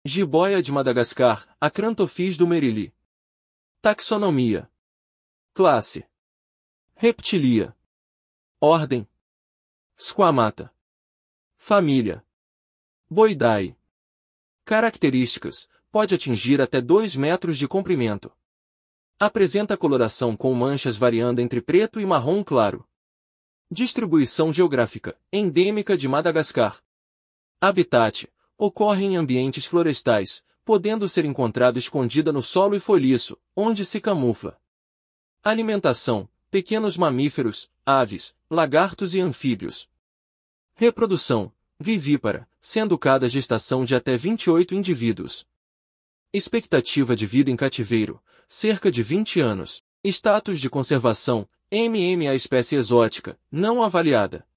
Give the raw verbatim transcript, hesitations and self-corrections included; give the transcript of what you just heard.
Jiboia de Madagascar, Acrantophis do Merili. Taxonomia. Classe: Reptilia. Ordem: Squamata. Família: Boidae. Características: pode atingir até dois metros de comprimento. Apresenta coloração com manchas variando entre preto e marrom claro. Distribuição geográfica: endêmica de Madagascar. Habitat: ocorre em ambientes florestais, podendo ser encontrado escondida no solo e folhiço, onde se camufla. Alimentação: pequenos mamíferos, aves, lagartos e anfíbios. Reprodução: vivípara, sendo cada gestação de até vinte e oito indivíduos. Expectativa de vida em cativeiro: cerca de vinte anos. Status de conservação: M M A espécie exótica, não avaliada.